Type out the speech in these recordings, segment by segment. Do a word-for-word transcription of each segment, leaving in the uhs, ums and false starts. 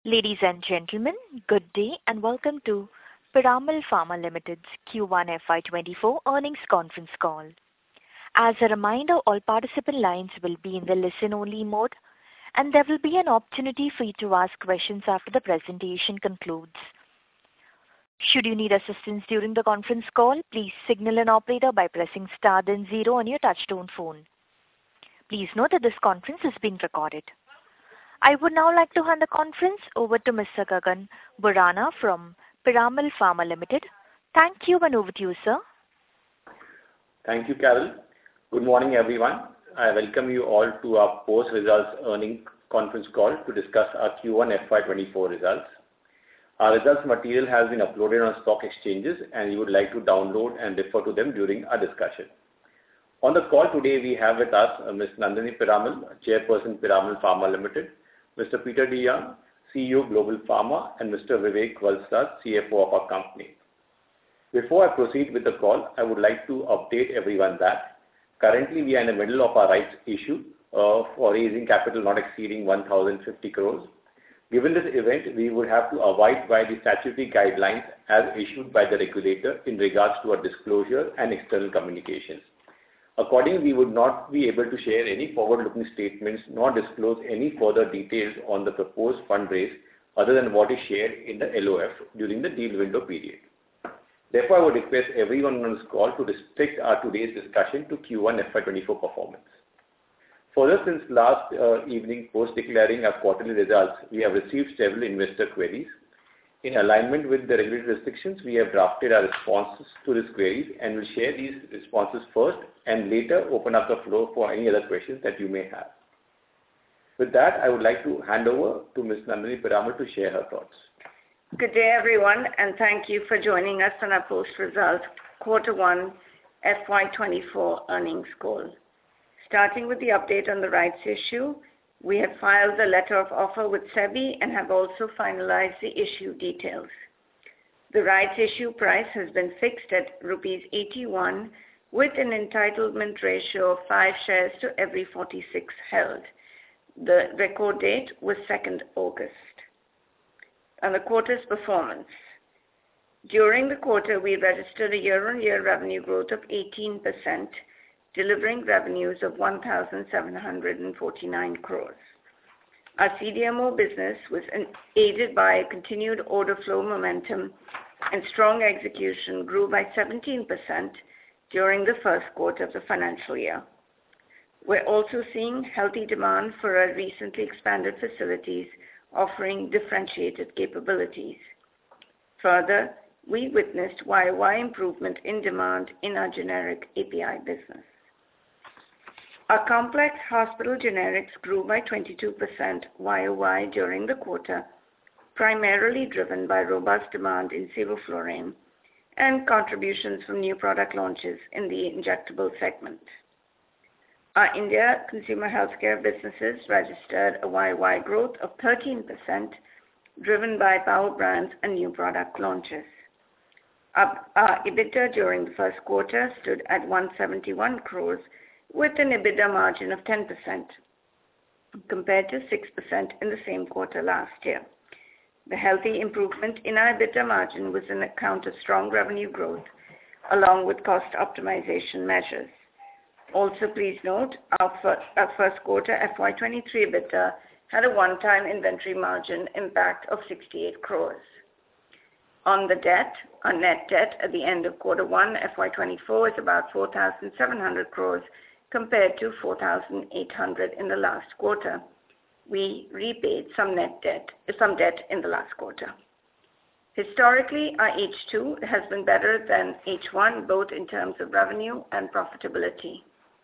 Ladies and gentlemen, good day and welcome to Piramal Pharma Limited's Q one F Y twenty-four earnings conference call. As a reminder, all participant lines will be in the listen-only mode, and there will be an opportunity for you to ask questions after the presentation concludes. Should you need assistance during the conference call, please signal an operator by pressing star then zero on your touchtone phone. Please note that this conference is being recorded. I would now like to hand the conference over to Mister Gagan Borana from Piramal Pharma Limited. Thank you, and over to you, sir. Thank you, Carol. Good morning, everyone. I welcome you all to our post-results earnings conference call to discuss our Q one F Y twenty-four results. Our results material has been uploaded on stock exchanges, and you would like to download and refer to them during our discussion. On the call today, we have with us uh, Miz Nandini Piramal, Chairperson, Piramal Pharma Limited, Mister Peter DeYoung, C E O Global Pharma, and Mister Vivek Valsaraj, C F O of our company. Before I proceed with the call, I would like to update everyone that currently we are in the middle of our rights issue uh, for raising capital not exceeding one thousand fifty crores. Given this event, we would have to abide by the statutory guidelines as issued by the regulator in regards to our disclosure and external communications. Accordingly, we would not be able to share any forward-looking statements nor disclose any further details on the proposed fundraise other than what is shared in the L O F during the deal window period. Therefore, I would request everyone on this call to restrict our today's discussion to Q one F Y twenty-four performance. Further, since last uh, evening post declaring our quarterly results, we have received several investor queries. In alignment with the regulatory restrictions, we have drafted our responses to these queries and will share these responses first and later open up the floor for any other questions that you may have. With that, I would like to hand over to Miz Nandini Piramal to share her thoughts. Good day, everyone, and thank you for joining us on our post-result Quarter one F Y twenty-four earnings call. Starting with the update on the rights issue, we have filed the letter of offer with SEBI and have also finalized the issue details. The rights issue price has been fixed at rupees eighty-one with an entitlement ratio of five shares to every forty-six held. The record date was second August. And the quarter's performance. During the quarter, we registered a year-on-year revenue growth of eighteen percent, delivering revenues of one thousand seven hundred forty-nine crores. Our C D M O business was aided by continued order flow momentum and strong execution grew by seventeen percent during the first quarter of the financial year. We're also seeing healthy demand for our recently expanded facilities offering differentiated capabilities. Further, we witnessed Y O Y improvement in demand in our generic A P I business. Our complex hospital generics grew by twenty-two percent Y O Y during the quarter, primarily driven by robust demand in sevoflurane and contributions from new product launches in the injectable segment. Our India consumer healthcare businesses registered a Y O Y growth of thirteen percent, driven by power brands and new product launches. Our, our EBITDA during the first quarter stood at one hundred seventy-one crores, with an EBITDA margin of ten percent, compared to six percent in the same quarter last year. The healthy improvement in our EBITDA margin was on account of strong revenue growth, along with cost optimization measures. Also, please note, our, fir- our first quarter F Y twenty-three EBITDA had a one-time inventory margin impact of sixty-eight crores. On the debt, our net debt at the end of quarter one F Y twenty-four is about four thousand seven hundred crores, compared to four thousand eight hundred in the last quarter. We repaid some net debt, some debt in the last quarter. Historically, our H two has been better than H one, both in terms of revenue and profitability.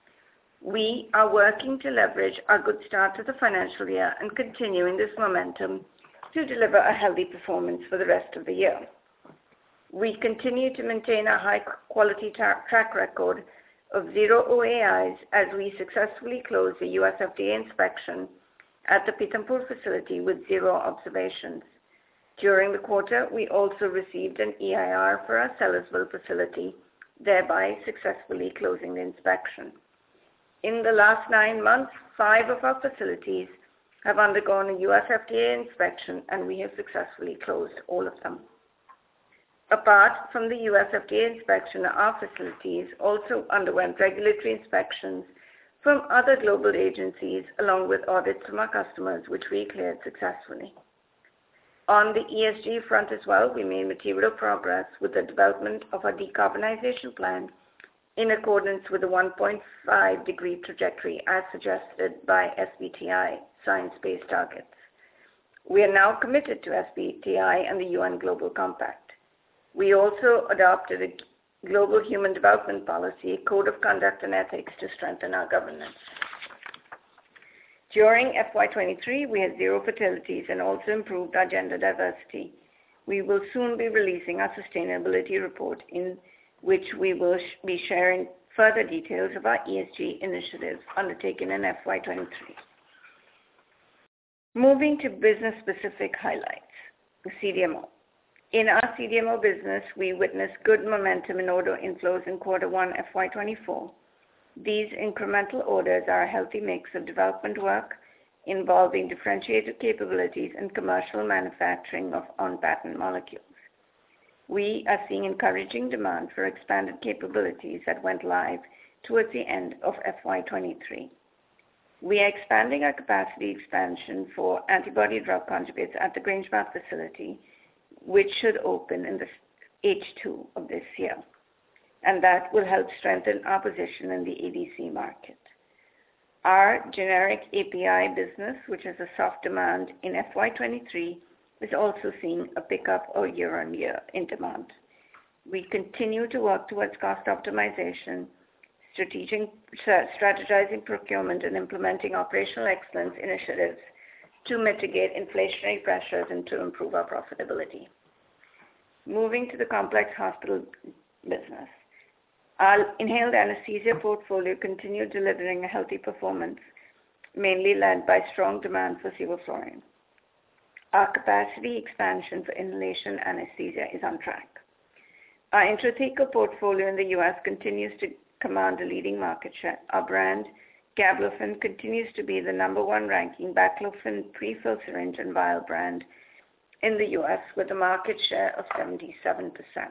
We are working to leverage our good start to the financial year and continuing this momentum to deliver a healthy performance for the rest of the year. We continue to maintain a high-quality tra- track record of zero O A Is as we successfully close the U S F D A inspection at the Pithampur facility with zero observations. During the quarter, we also received an E I R for our Sellersville facility, thereby successfully closing the inspection. In the last nine months, five of our facilities have undergone a U S F D A inspection, and we have successfully closed all of them. Apart from the U S F D A inspection, our facilities also underwent regulatory inspections from other global agencies, along with audits from our customers, which we cleared successfully. On the E S G front as well, we made material progress with the development of our decarbonization plan in accordance with the one point five degree trajectory as suggested by S B T I science-based targets. We are now committed to S B T I and the U N Global Compact. We also adopted a global human development policy, a code of conduct and ethics to strengthen our governance. During F Y twenty-three, we had zero fatalities and also improved our gender diversity. We will soon be releasing our sustainability report, in which we will sh- be sharing further details of our E S G initiatives undertaken in F Y twenty-three. Moving to business-specific highlights, the C D M O. In our C D M O business, we witnessed good momentum in order inflows in quarter one F Y twenty-four. These incremental orders are a healthy mix of development work involving differentiated capabilities and commercial manufacturing of on-patent molecules. We are seeing encouraging demand for expanded capabilities that went live towards the end of F Y twenty-three. We are expanding our capacity expansion for antibody drug conjugates at the Grangemouth facility, which should open in the H two of this year, and that will help strengthen our position in the A D C market. Our generic A P I business, which has a soft demand in F Y twenty-three, is also seeing a pickup or year-on-year in demand. We continue to work towards cost optimization, strategic, strategizing procurement, and implementing operational excellence initiatives to mitigate inflationary pressures and to improve our profitability. Moving to the complex hospital business. Our inhaled anesthesia portfolio continued delivering a healthy performance, mainly led by strong demand for sevoflurane. Our capacity expansion for inhalation anesthesia is on track. Our intrathecal portfolio in the U S continues to command a leading market share. Our brand, Gablofen, continues to be the number one ranking baclofen pre-filled syringe and vial brand in the U S with a market share of seventy-seven percent.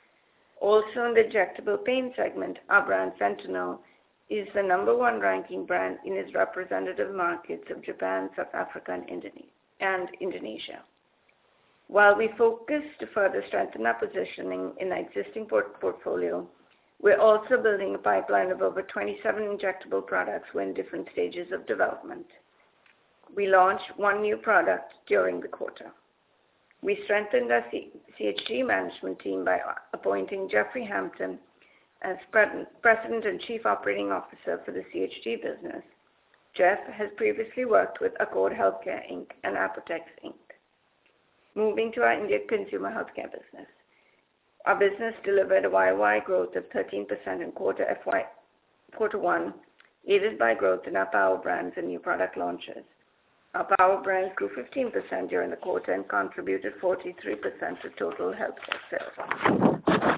Also in the injectable pain segment, our brand Fentanyl is the number one ranking brand in its representative markets of Japan, South Africa, and Indonesia. and Indonesia. While we focus to further strengthen our positioning in our existing port- portfolio, we're also building a pipeline of over twenty-seven injectable products who are in different stages of development. We launched one new product during the quarter. We strengthened our C- CHG management team by appointing Jeffrey Hampton as pre- President and Chief Operating Officer for the C H G business. Jeff has previously worked with Accord Healthcare Incorporated and Apotex Incorporated. Moving to our India consumer healthcare business. Our business delivered a Y O Y growth of thirteen percent in quarter F Y, quarter one, aided by growth in our power brands and new product launches. Our power brands grew fifteen percent during the quarter and contributed forty-three percent to total healthcare sales.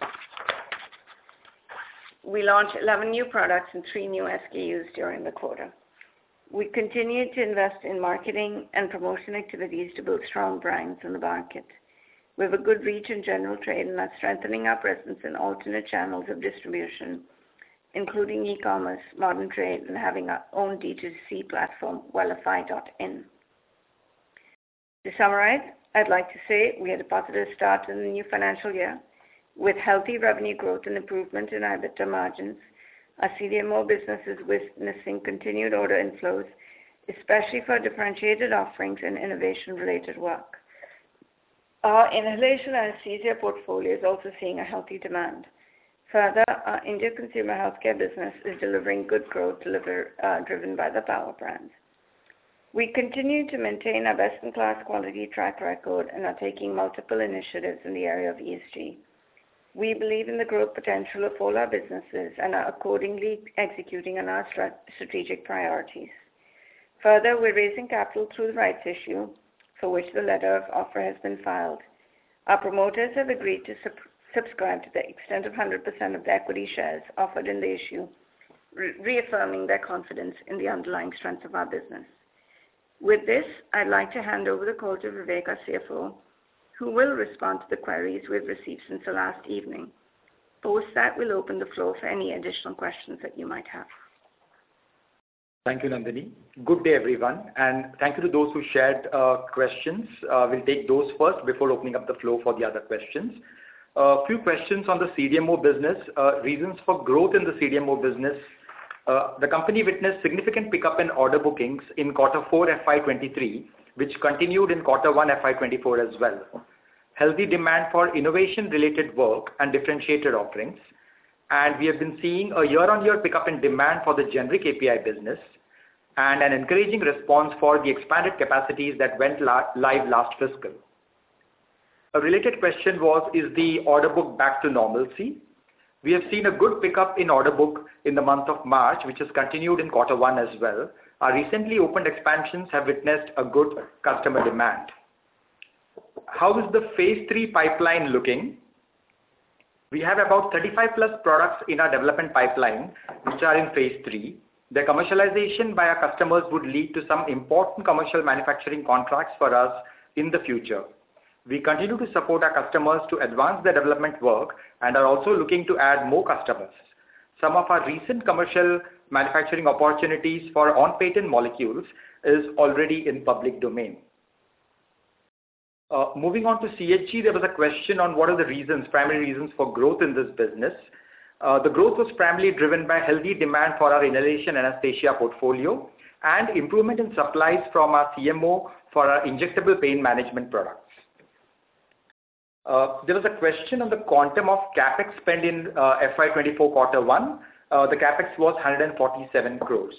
We launched eleven new products and three new S K Us during the quarter. We continue to invest in marketing and promotion activities to build strong brands in the market. We have a good reach in general trade and are strengthening our presence in alternate channels of distribution, including e-commerce, modern trade, and having our own D two C platform, Wellify dot in. To summarize, I'd like to say we had a positive start in the new financial year with healthy revenue growth and improvement in our EBITDA margins. Our C D M O business is witnessing continued order inflows, especially for differentiated offerings and innovation-related work. Our inhalation anesthesia portfolio is also seeing a healthy demand. Further, our India consumer healthcare business is delivering good growth deliver, uh, driven by the power brands. We continue to maintain our best-in-class quality track record and are taking multiple initiatives in the area of E S G. We believe in the growth potential of all our businesses and are accordingly executing on our strat- strategic priorities. Further, we're raising capital through the rights issue, for which the letter of offer has been filed. Our promoters have agreed to sub- subscribe to the extent of one hundred percent of the equity shares offered in the issue, re- reaffirming their confidence in the underlying strength of our business. With this, I'd like to hand over the call to Vivek, our C F O, who will respond to the queries we've received since the last evening. Post that, we'll open the floor for any additional questions that you might have. Thank you, Nandini. Good day, everyone, and thank you to those who shared uh, questions. Uh, we'll take those first before opening up the floor for the other questions. A uh, few questions on the C D M O business. Uh, reasons for growth in the C D M O business. Uh, the company witnessed significant pickup in order bookings in quarter four F Y twenty-three, which continued in quarter one F Y twenty-four as well. Healthy demand for innovation-related work and differentiated offerings. And we have been seeing a year-on-year pickup in demand for the generic A P I business and an encouraging response for the expanded capacities that went la- live last fiscal. A related question was, is the order book back to normalcy? We have seen a good pickup in order book in the month of March, which has continued in quarter one as well. Our recently opened expansions have witnessed a good customer demand. How is the phase three pipeline looking? We have about thirty-five plus products in our development pipeline, which are in phase three. Their commercialization by our customers would lead to some important commercial manufacturing contracts for us in the future. We continue to support our customers to advance their development work and are also looking to add more customers. Some of our recent commercial manufacturing opportunities for on-patent molecules is already in public domain. Uh, moving on to C H G, there was a question on what are the reasons, primary reasons for growth in this business. Uh, the growth was primarily driven by healthy demand for our inhalation anesthesia portfolio and improvement in supplies from our C M O for our injectable pain management products. Uh, there was a question on the quantum of capex spend in uh, F Y twenty-four quarter one. Uh, the capex was one hundred forty-seven crores.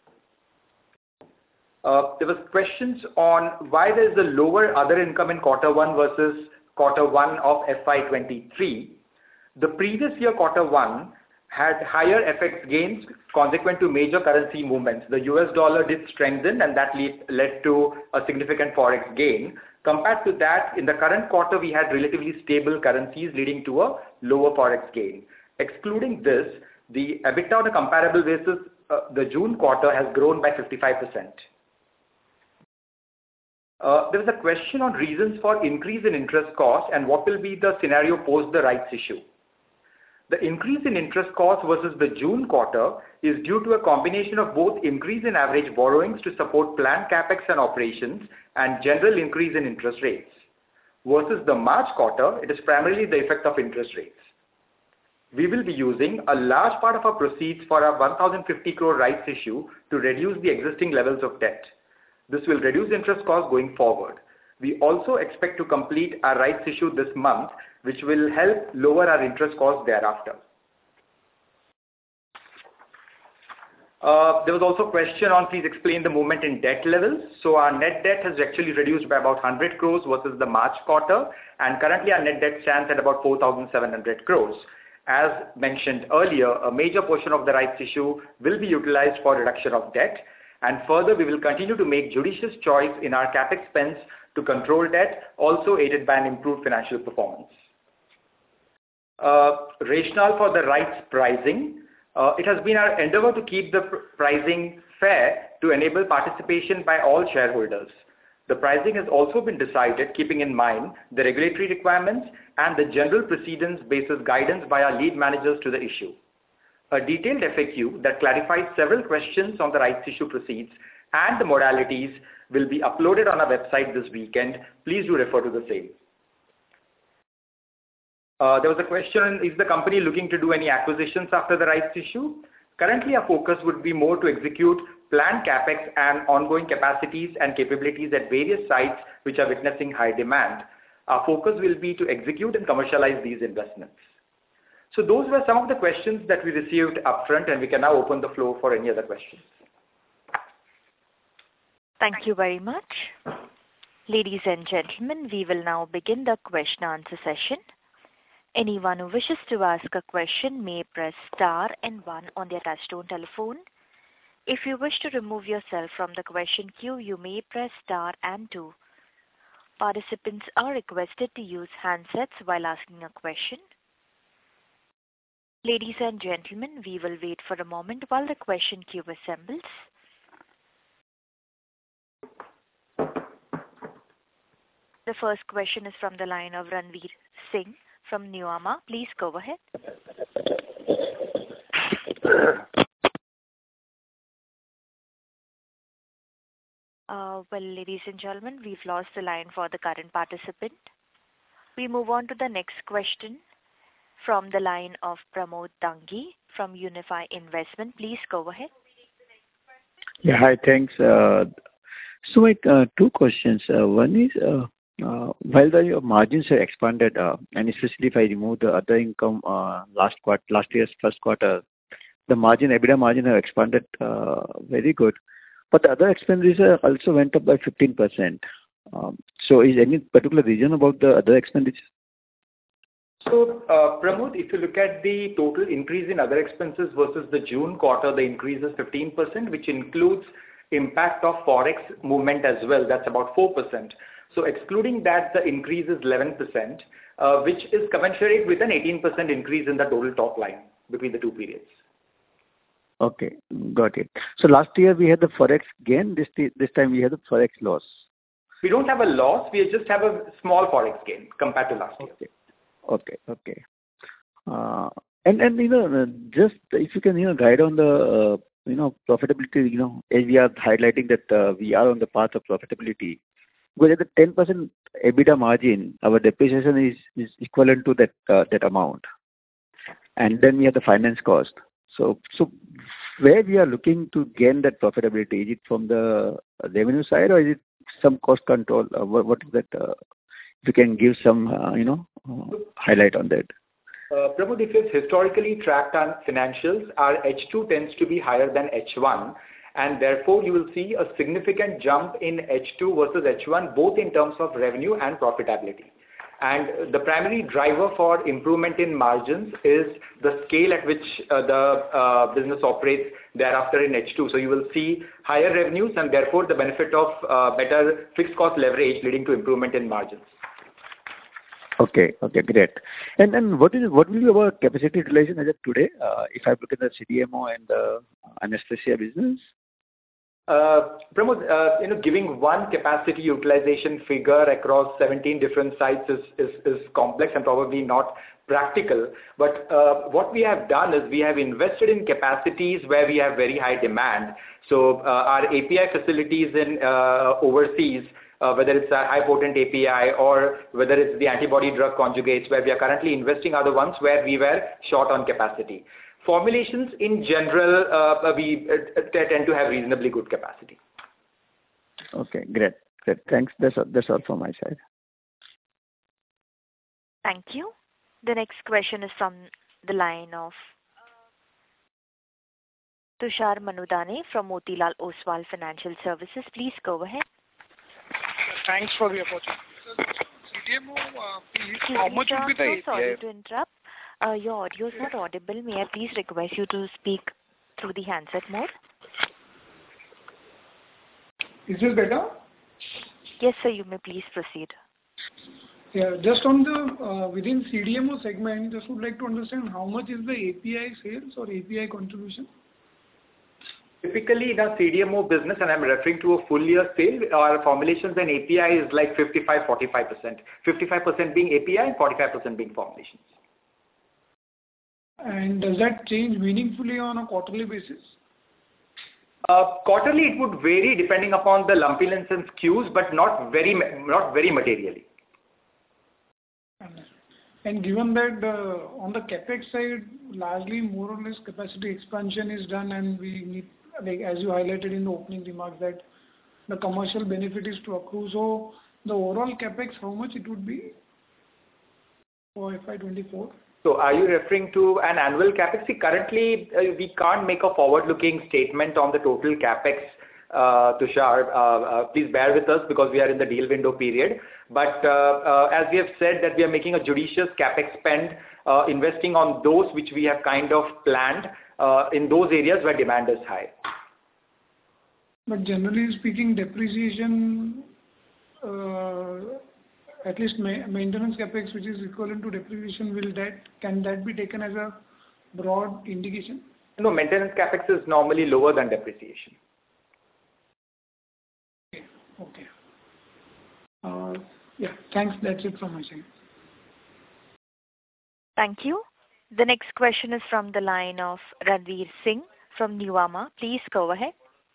Uh, there was questions on why there is a lower other income in quarter one versus quarter one of F Y twenty-three. The previous year quarter one had higher F X gains consequent to major currency movements. The U S dollar did strengthen and that lead, led to a significant forex gain. Compared to that, in the current quarter, we had relatively stable currencies leading to a lower forex gain. Excluding this, the EBITDA on a comparable basis, uh, the June quarter has grown by fifty-five percent. Uh, there was a question on reasons for increase in interest cost and what will be the scenario post the rights issue. The increase in interest cost versus the June quarter is due to a combination of both increase in average borrowings to support planned capex and operations and general increase in interest rates. Versus the March quarter, it is primarily the effect of interest rates. We will be using a large part of our proceeds for our one thousand fifty crore rights issue to reduce the existing levels of debt. This will reduce interest costs going forward. We also expect to complete our rights issue this month, which will help lower our interest costs thereafter. Uh, there was also a question on please explain the movement in debt levels. So our net debt has actually reduced by about one hundred crores versus the March quarter, and currently our net debt stands at about four thousand seven hundred crores. As mentioned earlier, a major portion of the rights issue will be utilized for reduction of debt. And further, we will continue to make judicious choice in our capex spends to control debt, also aided by an improved financial performance. Uh, rationale for the rights pricing. Uh, it has been our endeavor to keep the pr- pricing fair to enable participation by all shareholders. The pricing has also been decided keeping in mind the regulatory requirements and the general precedence basis guidance by our lead managers to the issue. A detailed F A Q that clarifies several questions on the rights issue proceeds and the modalities will be uploaded on our website this weekend. Please do refer to the same. Uh, there was a question, is the company looking to do any acquisitions after the rights issue? Currently, our focus would be more to execute planned capex and ongoing capacities and capabilities at various sites which are witnessing high demand. Our focus will be to execute and commercialize these investments. So those were some of the questions that we received upfront, and we can now open the floor for any other questions. Thank you very much. Ladies and gentlemen, we will now begin the question answer session. Anyone who wishes to ask a question may press star and one on their touchtone telephone. If you wish to remove yourself from the question queue, you may press star and two. Participants are requested to use handsets while asking a question. Ladies and gentlemen, we will wait for a moment while the question queue assembles. The first question is from the line of Ranveer Singh from Nuvama. Please go ahead. Uh, well, ladies and gentlemen, we've lost the line for the current participant. We move on to the next question from the line of Pramod Dangi from Unifi Investment. Please go ahead. Yeah, hi, thanks. Uh, so, like, uh, two questions. Uh, one is, uh, uh, while the your margins have expanded, uh, and especially if I remove the other income uh, last quarter, last year's first quarter, the margin, EBITDA margin have expanded uh, very good. But the other expenses uh, also went up by fifteen percent. Um, so is any particular reason about the other expenditure? So, uh, Pramod, if you look at the total increase in other expenses versus the June quarter, the increase is fifteen percent, which includes impact of Forex movement as well. That's about four percent. So excluding that, the increase is eleven percent, uh, which is commensurate with an eighteen percent increase in the total top line between the two periods. Okay, got it. So last year we had the Forex gain, this this time we had the Forex loss. We don't have a loss, we just have a small Forex gain compared to last year. Okay, okay, okay. Uh, and, and, you know, just if you can, you know, guide on the, uh, you know, profitability, you know, as we are highlighting that uh, we are on the path of profitability. Because at the ten percent EBITDA margin, our depreciation is, is equivalent to that, uh, that amount. And then we have the finance cost. So, so where we are looking to gain that profitability, is it from the revenue side or is it some cost control? Uh, what, what is that? Uh, if you can give some, uh, you know, uh, highlight on that. Uh, Pramod, if you've historically tracked our financials, our H two tends to be higher than H one, and therefore you will see a significant jump in H two versus H one, both in terms of revenue and profitability. And the primary driver for improvement in margins is the scale at which uh, the uh, business operates thereafter in H two. So you will see higher revenues and therefore the benefit of uh, better fixed cost leverage leading to improvement in margins. Okay, okay, great. And then what is what will be our capacity utilization as of today? Uh, if I look at the C D M O and the anesthesia business. Uh, Pramod, uh, you know, giving one capacity utilization figure across seventeen different sites is, is, is complex and probably not practical. But uh, what we have done is we have invested in capacities where we have very high demand. So uh, our A P I facilities in uh, overseas, uh, whether it's a high potent A P I or whether it's the antibody drug conjugates where we are currently investing, are the ones where we were short on capacity. Formulations in general, uh, we uh, tend to have reasonably good capacity. Okay, great. Great. Thanks. That's all, that's all from my side. Thank you. The next question is from the line of Tushar Manudhane from Motilal Oswal Financial Services. Please go ahead. Thanks for the opportunity. So, C D M O, uh, please, how much would be the so A P I? Sorry to interrupt. Uh, your audio is not audible. May I please request you to speak through the handset mode? Is this better? Yes, sir. You may please proceed. Yeah, just on the uh, within C D M O segment, just would like to understand how much is the A P I sales or A P I contribution? Typically in our C D M O business, and I'm referring to a full year sale, our formulations and A P I is like fifty-five forty-five percent. fifty-five percent being A P I and forty-five percent being formulations. And does that change meaningfully on a quarterly basis? Uh, quarterly, it would vary depending upon the lumpiness and skews, but not very, not very materially. And given that uh, on the capex side, largely more or less capacity expansion is done, and we need, like as you highlighted in the opening remarks, that the commercial benefit is to accrue. So the overall capex, how much it would be for F Y twenty-four? So are you referring to an annual capex? See, currently, uh, we can't make a forward-looking statement on the total capex, uh, Tushar. Uh, uh, please bear with us because we are in the deal window period. But uh, uh, as we have said that we are making a judicious capex spend, uh, investing on those which we have kind of planned uh, in those areas where demand is high. But generally speaking, depreciation, uh, at least ma maintenance capex, which is equivalent to depreciation, will that can that be taken as a broad indication? No, maintenance capex is normally lower than depreciation. Okay. Okay. Uh, Yeah, thanks. That's it from my side. Thank you. The next question is from the line of Ranveer Singh from Nuvama. Please go ahead.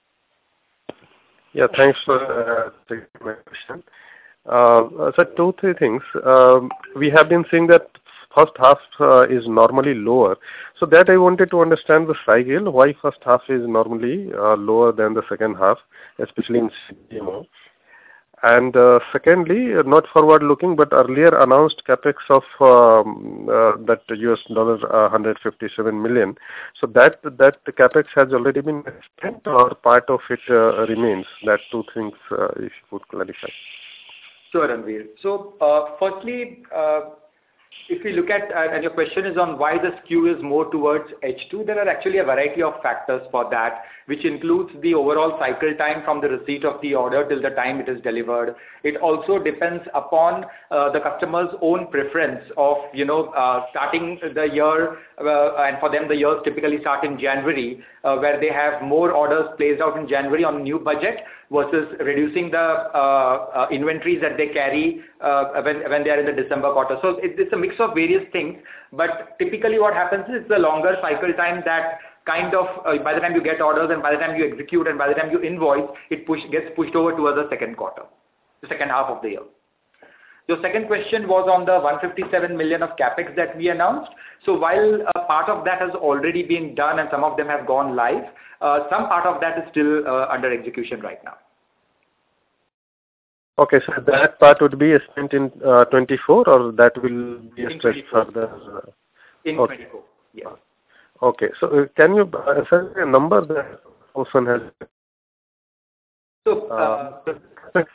Yeah, thanks for uh, taking my question. Uh, so two, three things. Um, we have been seeing that first half uh, is normally lower. So that I wanted to understand the cycle, why first half is normally uh, lower than the second half, especially in C D M O. And uh, secondly, not forward looking, but earlier announced capex of um, uh, that U S dollar uh, one hundred fifty-seven million. So that that capex has already been spent, or part of it uh, remains. That two things, uh, if you could clarify. Sure, Ranveer. So, uh, firstly, uh, if we look at, uh, and your question is on why the skew is more towards H two, there are actually a variety of factors for that, which includes the overall cycle time from the receipt of the order till the time it is delivered. It also depends upon uh, the customer's own preference of, you know, uh, starting the year, uh, and for them the years typically start in January, uh, where they have more orders placed out in January on new budget versus reducing the uh, uh, inventories that they carry uh, when, when they are in the December quarter. So it, it's a mix of various things, but typically what happens is the longer cycle time that kind of, uh, by the time you get orders and by the time you execute and by the time you invoice, it push, gets pushed over towards the second quarter, the second half of the year. Your second question was on the one hundred fifty-seven million of capex that we announced. So while a part of that has already been done and some of them have gone live, uh, some part of that is still uh, under execution right now. Okay, so that part would be spent in uh, twenty-four, or that will be spent further? Uh, in okay. twenty-four, yes. Okay, so uh, can you uh, send a number that person has? So, uh, uh,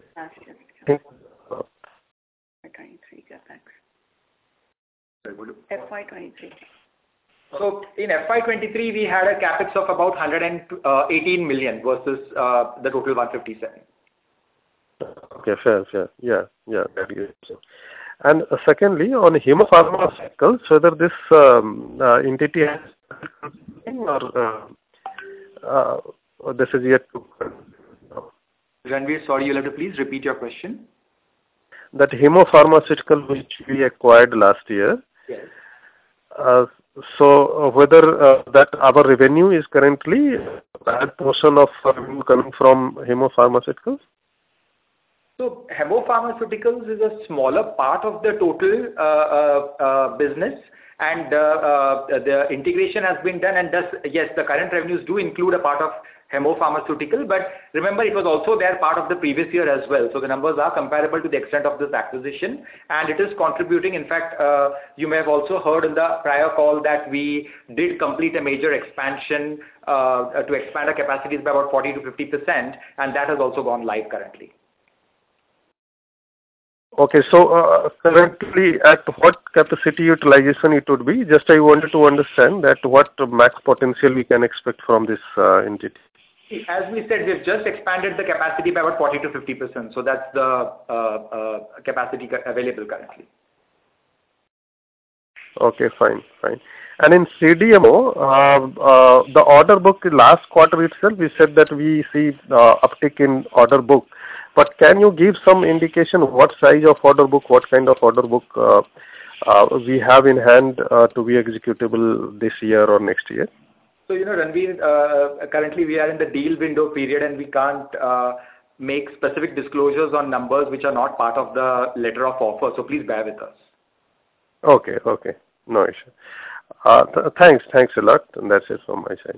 twenty-three capex. F Y twenty-three. So in F Y twenty-three, we had a capex of about one hundred eighteen million versus uh, the total one hundred fifty-seven. Okay, fair, fair. Yeah, yeah, that is so. And uh, secondly, on Hemmo Pharmaceuticals, whether this um, uh, entity has or uh, uh, or this is yet to. Ranveer, sorry, you'll have to please repeat your question. That Hemmo Pharmaceutical which we acquired last year. Yes. Uh, so uh, whether uh, that our revenue is currently a portion of revenue coming from Hemmo Pharmaceuticals? So Hemmo Pharmaceuticals is a smaller part of the total uh, uh, uh, business, and uh, uh, the integration has been done, and thus, yes, the current revenues do include a part of Hemmo Pharmaceutical, but remember it was also there part of the previous year as well. So the numbers are comparable to the extent of this acquisition, and it is contributing. In fact, uh, you may have also heard in the prior call that we did complete a major expansion uh, to expand our capacities by about forty to fifty percent, and that has also gone live currently. Okay, so uh, currently at what capacity utilization it would be? Just I wanted to understand that what max potential we can expect from this uh, entity. As we said, we've just expanded the capacity by about forty to fifty percent. So that's the uh, uh, capacity available currently. Okay, fine, fine. And in C D M O, uh, uh, the order book last quarter itself, we said that we see uh, uptick in order book. But can you give some indication what size of order book, what kind of order book uh, uh, we have in hand uh, to be executable this year or next year? So, you know, Ranveer, uh, currently we are in the deal window period and we can't uh, make specific disclosures on numbers which are not part of the letter of offer. So please bear with us. Okay, okay. No issue. Uh, th- thanks, thanks a lot. And that's it from my side.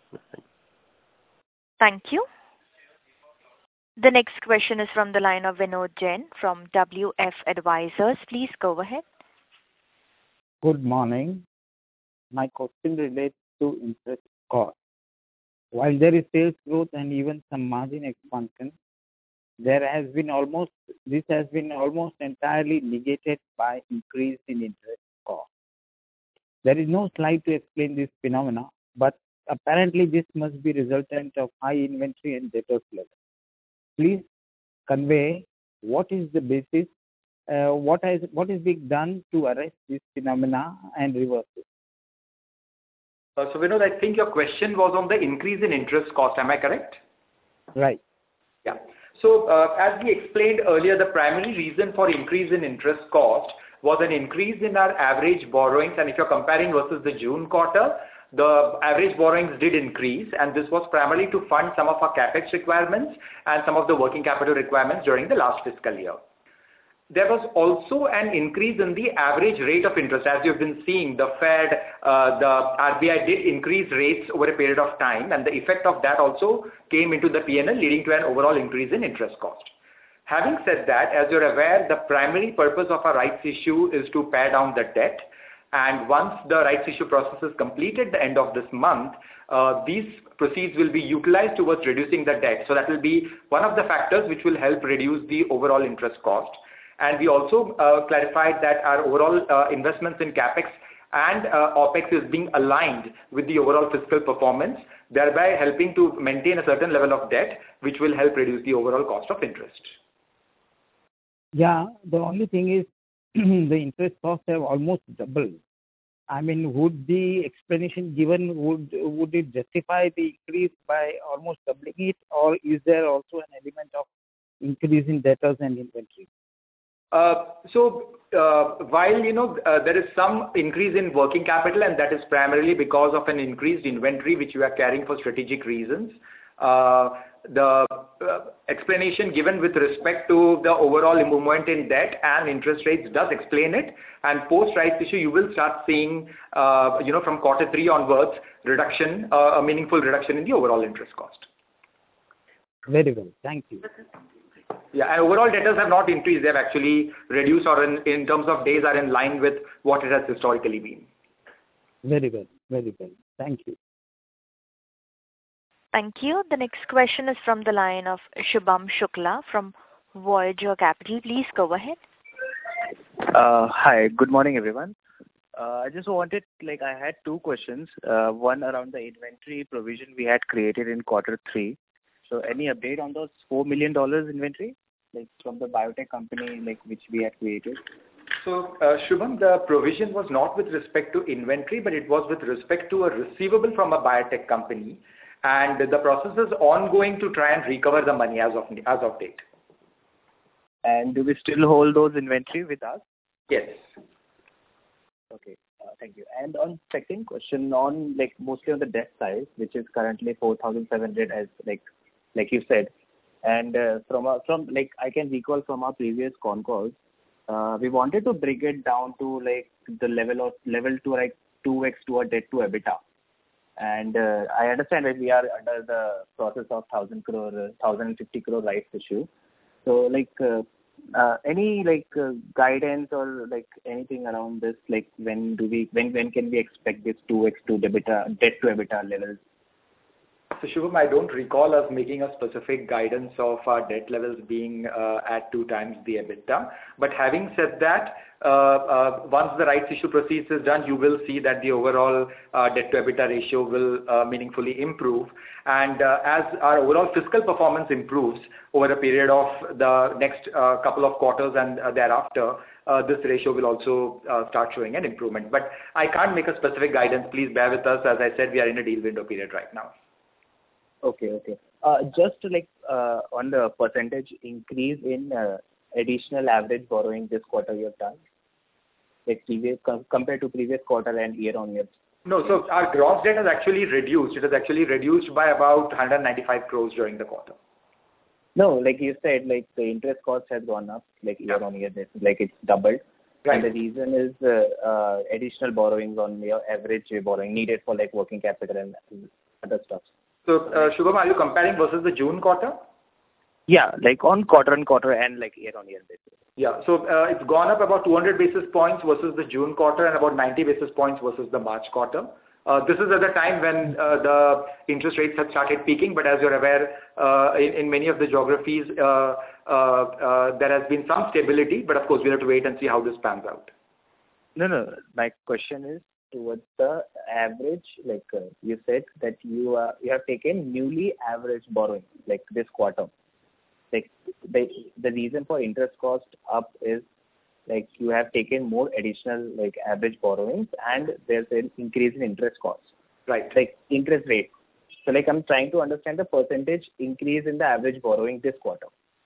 Thank you. The next question is from the line of Vinod Jain from W F Advisors. Please go ahead. Good morning. My question relates to interest cost. While there is sales growth and even some margin expansion, there has been almost this has been almost entirely negated by increase in interest cost. There is no slide to explain this phenomena, but apparently this must be resultant of high inventory and debtors level. Please convey what is the basis, uh, what has what is being done to arrest this phenomena and reverse it. Uh, so, Vinod, I think your question was on the increase in interest cost. Am I correct? Right. Yeah. So uh, as we explained earlier, the primary reason for increase in interest cost was an increase in our average borrowings, and if you're comparing versus the June quarter, the average borrowings did increase, and this was primarily to fund some of our capex requirements and some of the working capital requirements during the last fiscal year. There was also an increase in the average rate of interest. As you've been seeing, the Fed, uh, the R B I did increase rates over a period of time, and the effect of that also came into the P and L, leading to an overall increase in interest cost. Having said that, as you're aware, the primary purpose of a rights issue is to pare down the debt. And once the rights issue process is completed at the end of this month, uh, these proceeds will be utilized towards reducing the debt. So that will be one of the factors which will help reduce the overall interest cost. And we also uh, clarified that our overall uh, investments in capex and uh, OPEX is being aligned with the overall fiscal performance, thereby helping to maintain a certain level of debt, which will help reduce the overall cost of interest. Yeah, the only thing is the interest costs have almost doubled. I mean, would the explanation given, would would it justify the increase by almost doubling it, or is there also an element of increase in debtors and inventory? Uh, so uh, while you know uh, there is some increase in working capital, and that is primarily because of an increased inventory which we are carrying for strategic reasons. Uh, the uh, explanation given with respect to the overall movement in debt and interest rates does explain it, and post rights issue you will start seeing uh, you know from quarter three onwards reduction, uh, a meaningful reduction in the overall interest cost. Very well, thank you. Yeah, and overall debtors have not increased; they have actually reduced, or in, in terms of days are in line with what it has historically been. Very well, very well. Thank you. Thank you. The next question is from the line of Shubham Shukla from Voyager Capital. Please go ahead. Uh, hi, good morning, everyone. Uh, I just wanted, like, I had two questions. Uh, one around the inventory provision we had created in quarter three. So, any update on those four million dollars inventory, like from the biotech company, like which we had created? So, uh, Shubham, the provision was not with respect to inventory, but it was with respect to a receivable from a biotech company. And the process is ongoing to try and recover the money as of as of date. And do we still hold those inventory with us? Yes. Okay, uh, thank you. And on second question, on like mostly on the debt side, which is currently four thousand seven hundred, as like like you said, and uh, from a, from like I can recall from our previous con calls, uh, we wanted to bring it down to like the level of level to like two x to a debt to EBITDA. And uh, I understand that we are under the process of one thousand crore, one thousand fifty crore rights issue. So, like, uh, uh, any like uh, guidance or like anything around this? Like, when do we, when when can we expect this two x to EBITDA, debt to EBITDA levels? So, Shubham, I don't recall us making a specific guidance of our debt levels being uh, at two times the EBITDA. But having said that, uh, uh, once the rights issue proceeds is done, you will see that the overall uh, debt to EBITDA ratio will uh, meaningfully improve. And uh, as our overall fiscal performance improves over a period of the next uh, couple of quarters and uh, thereafter, uh, this ratio will also uh, start showing an improvement. But I can't make a specific guidance. Please bear with us. As I said, we are in a deal window period right now. Okay, okay. Uh, just to like uh, on the percentage increase in uh, additional average borrowing this quarter you have done, like previous com- compared to previous quarter and year on year. No, so our gross debt has actually reduced. It has actually reduced by about one hundred ninety-five crores during the quarter. No, like you said, like the interest cost has gone up, like year on year basis, like it's doubled. Right. And the reason is uh, uh, additional borrowings on your average borrowing needed for like working capital and other stuff. So, uh, Shubham, are you comparing versus the June quarter? Yeah, like on quarter on quarter and like year on year basis. Yeah, so uh, it's gone up about two hundred basis points versus the June quarter and about ninety basis points versus the March quarter. Uh, this is at the time when uh, the interest rates had started peaking, but as you're aware, uh, in, in many of the geographies, uh, uh, uh, there has been some stability, but of course we'll have to wait and see how this pans out. No, no, my question is towards the average, like uh, you said that you uh, you have taken newly average borrowing, like this quarter. Like the, the reason for interest cost up is like you have taken more additional like average borrowings and there's an increase in interest costs. Right. Like interest rate. So like I'm trying to understand the percentage increase in the average borrowing this quarter.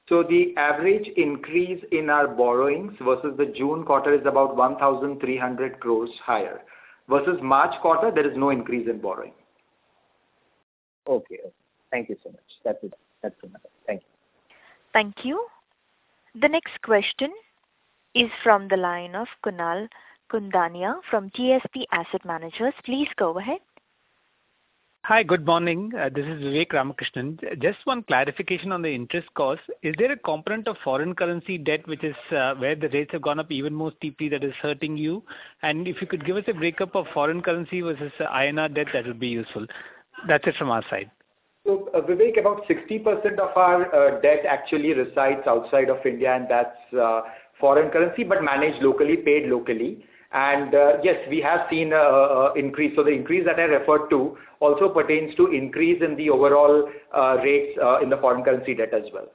So the average increase in our borrowings versus the June quarter is about one thousand three hundred crores higher. Versus March quarter, there is no increase in borrowing. Okay. okay. Thank you so much. That's it. That's it. Thank you. Thank you. The next question is from the line of Kunal Kundania from T S P Asset Managers. Please go ahead. Hi, good morning. Uh, this is Vivek Ramakrishnan. Just one clarification on the interest cost. Is there a component of foreign currency debt which is uh, where the rates have gone up even more steeply that is hurting you? And if you could give us a breakup of foreign currency versus uh, I N R debt, that would be useful. That's it from our side. So, uh, Vivek, about sixty percent of our uh, debt actually resides outside of India, and that's uh, foreign currency, but managed locally, paid locally. And uh, yes, we have seen an increase. So the increase that I referred to also pertains to increase in the overall uh, rates uh, in the foreign currency debt as well.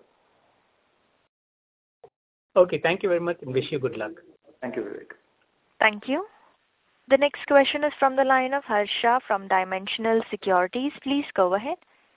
Okay, thank you very much and wish you good luck. Thank you, Vivek. Thank you. The next question is from the line of Harsha from Dimensional Securities. Please go ahead.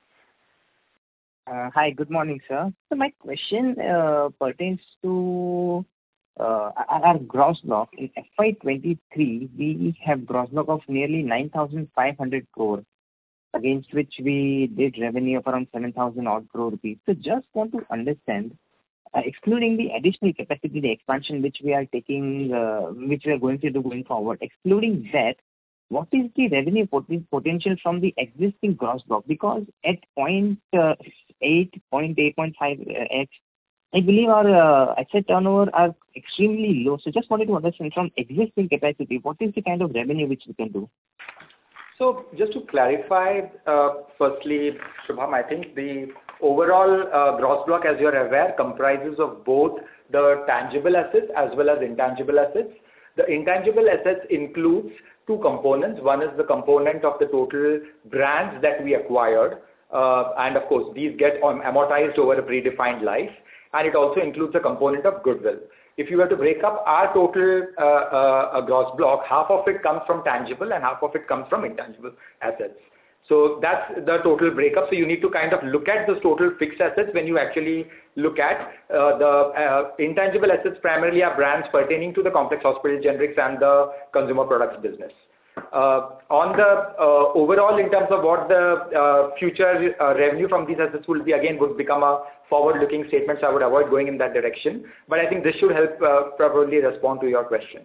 Uh, hi, good morning, sir. So my question uh, pertains to uh, our gross block. In F Y twenty-three, we have gross block of nearly nine thousand five hundred crore, against which we did revenue of around seven thousand odd crore rupees. So just want to understand, uh, excluding the additional capacity, the expansion which we are taking, uh, which we are going to do going forward, excluding that, what is the revenue pot- potential from the existing gross block? Because at point eight, point eight, point five x, I believe our uh, asset turnover are extremely low. So just wanted to understand from existing capacity, what is the kind of revenue which we can do? So just to clarify, uh, firstly, Shubham, I think the overall uh, gross block, as you're aware, comprises of both the tangible assets as well as intangible assets. The intangible assets includes two components. One is the component of the total brands that we acquired, uh, and of course these get amortized over a predefined life, and it also includes a component of goodwill. If you were to break up our total uh, uh, gross block, half of it comes from tangible and half of it comes from intangible assets. So that's the total breakup. So you need to kind of look at those total fixed assets when you actually look at uh, the uh, intangible assets. Primarily are brands pertaining to the complex hospital generics and the consumer products business. Uh, on the uh, overall, in terms of what the uh, future uh, revenue from these assets will be, again would become a forward-looking statement, so I would avoid going in that direction. But I think this should help uh, probably respond to your question.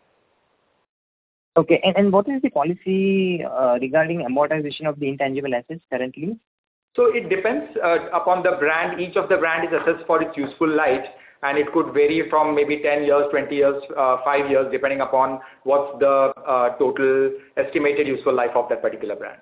Okay, and, and what is the policy uh, regarding amortization of the intangible assets currently? So it depends uh, upon the brand. Each of the brand is assessed for its useful life, and it could vary from maybe ten years, twenty years, uh, five years, depending upon what's the uh, total estimated useful life of that particular brand.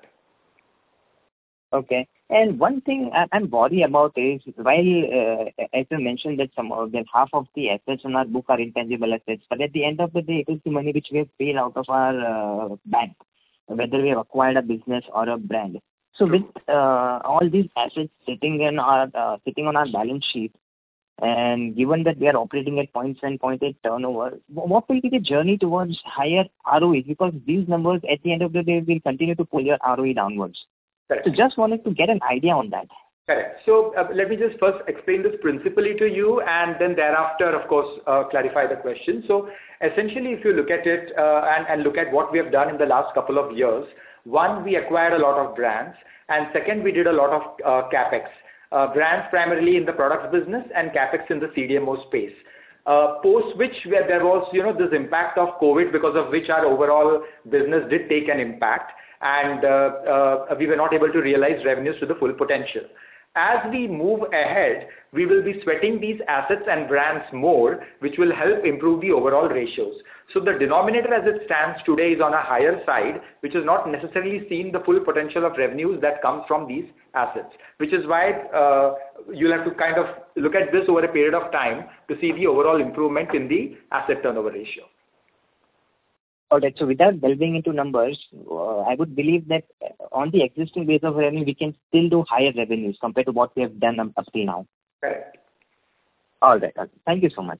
Okay. And one thing I'm worried about is, while uh, as you mentioned that some of that half of the assets on our book are intangible assets, but at the end of the day, it is the money which we have paid out of our uh, bank, whether we have acquired a business or a brand. So with uh, all these assets sitting in our uh, sitting on our balance sheet, and given that we are operating at zero point seven, zero point eight turnover, what will be the journey towards higher R O Es? Because these numbers at the end of the day will continue to pull your R O E downwards. Correct. So just wanted to get an idea on that. Correct. So uh, let me just first explain this principally to you, and then thereafter, of course, uh, clarify the question. So essentially, if you look at it uh, and, and look at what we have done in the last couple of years, one, we acquired a lot of brands, and second, we did a lot of uh, capex. Uh, brands primarily in the products business and capex in the C D M O space. Uh, post which where there was, you know, this impact of COVID, because of which our overall business did take an impact, and uh, uh, we were not able to realize revenues to the full potential. As we move ahead, we will be sweating these assets and brands more, which will help improve the overall ratios. So the denominator as it stands today is on a higher side, which is not necessarily seen the full potential of revenues that comes from these assets, which is why uh, you'll have to kind of look at this over a period of time to see the overall improvement in the asset turnover ratio. Alright, so without delving into numbers, uh, I would believe that on the existing base of revenue, we can still do higher revenues compared to what we have done up till now. Correct. Alright, thank you so much.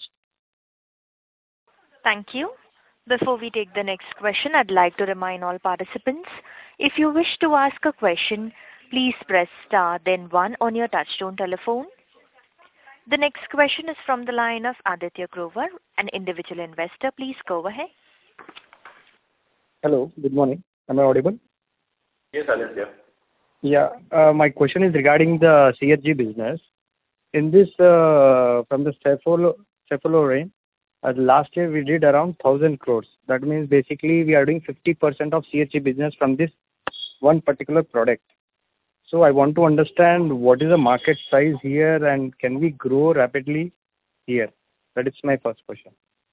Thank you. Before we take the next question, I'd like to remind all participants, if you wish to ask a question, please press star then one on your touchtone telephone. The next question is from the line of Aditya Grover, an individual investor. Please go ahead. Hello, good morning. Am I audible? Yes, Aditya. Yeah, uh, my question is regarding the C H G business. In this, uh, from the cephalosporin, uh, last year we did around one thousand crores. That means basically we are doing fifty percent of C H G business from this one particular product. So I want to understand what is the market size here and can we grow rapidly here? That is my first question.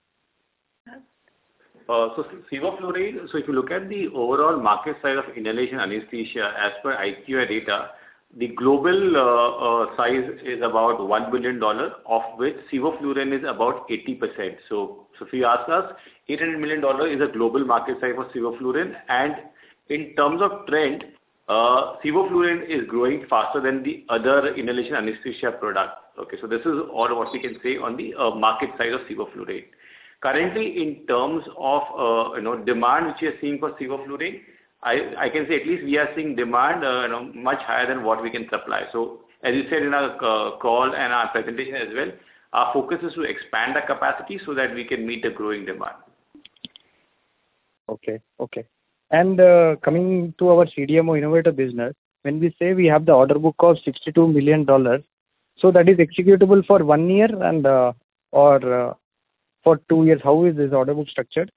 Uh, so sevoflurane, so if you look at the overall market size of inhalation anesthesia as per I Q A data, the global uh, uh, size is about one billion dollars, of which sevoflurane is about eighty percent. So, so if you ask us, eight hundred million dollars is a global market size for sevoflurane, and in terms of trend, uh, sevoflurane is growing faster than the other inhalation anesthesia product. Okay, so this is all what we can say on the uh, market size of sevoflurane. Currently, in terms of uh, you know demand which we are seeing for sevoflurane, I, I can say at least we are seeing demand uh, you know much higher than what we can supply. So as you said in our uh, call and our presentation as well, our focus is to expand the capacity so that we can meet the growing demand. Okay, okay. And uh, coming to our C D M O innovator business, when we say we have the order book of sixty-two million dollars, so that is executable for one year and uh, or uh, for two years. How is this order book structured?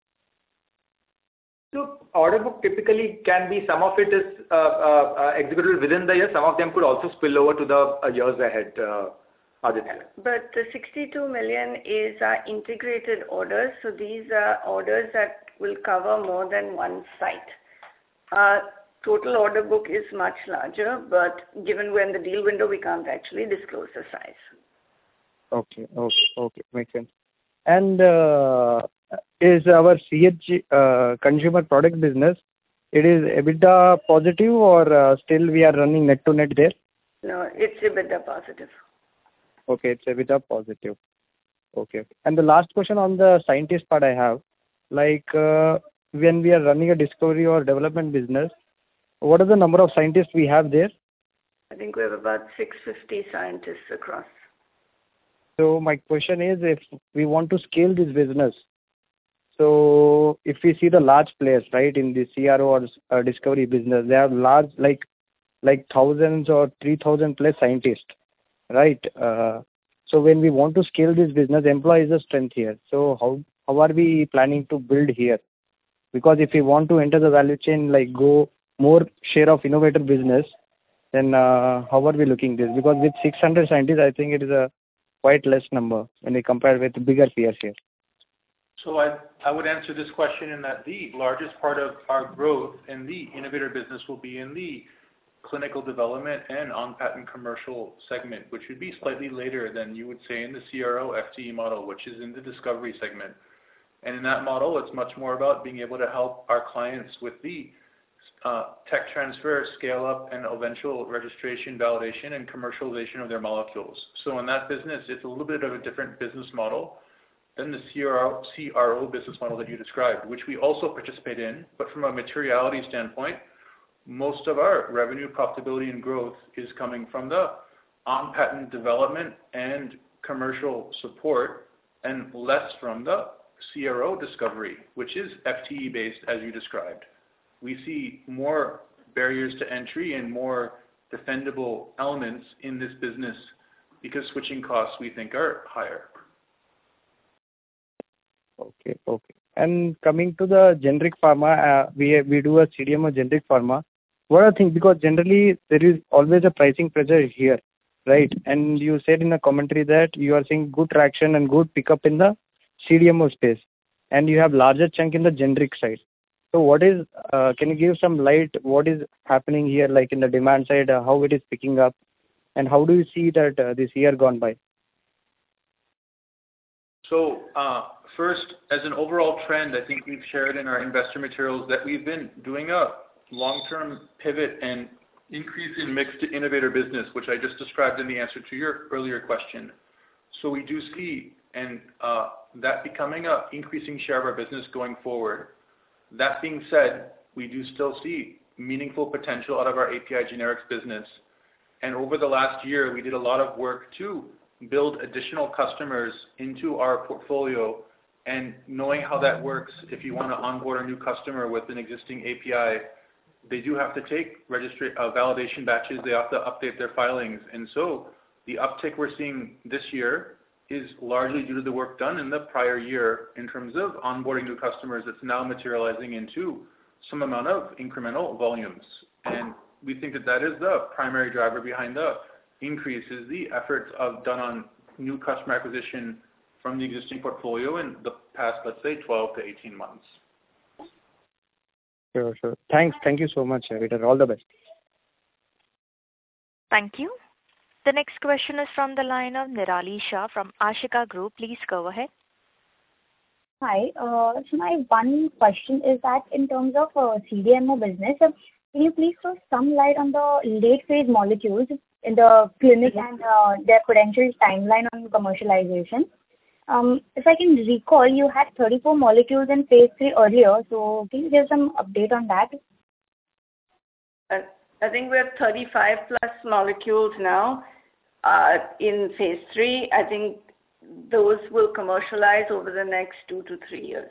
So order book typically can be, some of it is uh, uh, executable within the year, some of them could also spill over to the uh, years ahead, uh, Aditya. But the sixty-two million is our integrated orders, so these are orders that will cover more than one site. Our total order book is much larger, but given we're in the deal window, we can't actually disclose the size. Okay, okay, okay, makes sense. And uh, is our C H G uh, consumer product business, it is EBITDA positive or uh, still we are running net to net there? No, it's EBITDA positive. Okay, it's EBITDA positive. Okay. And the last question on the scientist part I have, like uh, when we are running a discovery or development business, what is the number of scientists we have there? I think we have about six hundred fifty scientists across. So my question is, if we want to scale this business, so if we see the large players, right, in the C R O or uh, discovery business, they have large, like, like thousands or three thousand plus scientists, right? Uh, so when we want to scale this business, employee is a strength here. So how, how are we planning to build here? Because if we want to enter the value chain, like go more share of innovator business, then uh, how are we looking this? Because with six hundred scientists, I think it is a quite less number when we compare with bigger peers here. So I, I would answer this question in that the largest part of our growth in the innovator business will be in the clinical development and on-patent commercial segment, which would be slightly later than you would say in the C R O F T E model, which is in the discovery segment. And in that model, it's much more about being able to help our clients with the uh, tech transfer, scale up, and eventual registration, validation, and commercialization of their molecules. So in that business, it's a little bit of a different business model than the C R O, C R O business model that you described, which we also participate in. But from a materiality standpoint, most of our revenue, profitability, and growth is coming from the on-patent development and commercial support, and less from the C R O discovery, which is F T E-based, as you described. We see more barriers to entry and more defendable elements in this business because switching costs, we think, are higher. Okay, okay. And coming to the generic pharma, uh, we we do a C D M O generic pharma. What are things, because generally there is always a pricing pressure here, right? And you said in a commentary that you are seeing good traction and good pickup in the C D M O space, and you have larger chunk in the generic side. So what is, uh, can you give some light, what is happening here, like in the demand side, uh, how it is picking up, and how do you see that uh, this year gone by? So uh, first, as an overall trend, I think we've shared in our investor materials that we've been doing a long-term pivot and increase in mix to innovator business, which I just described in the answer to your earlier question. So we do see and uh, that becoming an increasing share of our business going forward. That being said, we do still see meaningful potential out of our A P I generics business. And over the last year, we did a lot of work to build additional customers into our portfolio, and knowing how that works, if you want to onboard a new customer with an existing A P I, they do have to take registry, uh, validation batches, they have to update their filings. And so the uptick we're seeing this year is largely due to the work done in the prior year in terms of onboarding new customers that's now materializing into some amount of incremental volumes. And we think that that is the primary driver behind the increase, is the efforts of done on new customer acquisition from the existing portfolio in the past, let's say, twelve to eighteen months. Sure, sure. Thanks. Thank you so much, Peter. All the best. Thank you. The next question is from the line of Nirali Shah from Ashika Group. Please go ahead. Hi. Uh, so my one question is that in terms of uh, C D M O business, uh, can you please throw some light on the late phase molecules in the clinic and uh, their potential timeline on commercialization? Um, if I can recall, you had thirty-four molecules in phase three earlier, so can you give some update on that? Uh, I think we have thirty-five plus molecules now uh, in phase three. I think those will commercialize over the next two to three years.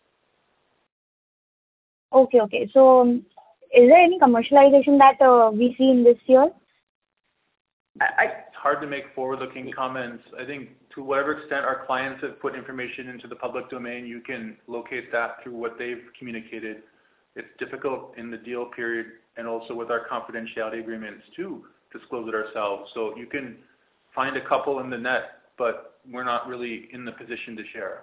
Okay, okay. So um, is there any commercialization that uh, we see in this year? I, it's hard to make forward-looking comments. I think to whatever extent our clients have put information into the public domain, you can locate that through what they've communicated. It's difficult in the deal period and also with our confidentiality agreements to disclose it ourselves. So you can find a couple in the net, but we're not really in the position to share.